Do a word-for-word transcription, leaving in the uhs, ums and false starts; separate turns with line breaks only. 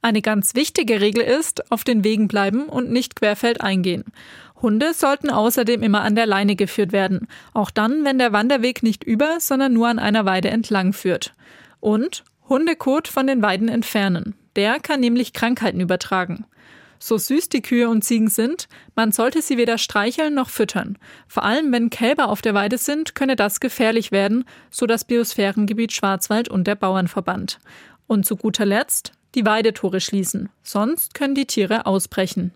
Eine ganz wichtige Regel ist, auf den Wegen bleiben und nicht querfeldein gehen. Hunde sollten außerdem immer an der Leine geführt werden, auch dann, wenn der Wanderweg nicht über, sondern nur an einer Weide entlang führt. Und Hundekot von den Weiden entfernen. Der kann nämlich Krankheiten übertragen. So süß die Kühe und Ziegen sind, man sollte sie weder streicheln noch füttern. Vor allem, wenn Kälber auf der Weide sind, könne das gefährlich werden, so das Biosphärengebiet Schwarzwald und der Bauernverband. Und zu guter Letzt die Weidetore schließen, sonst können die Tiere ausbrechen.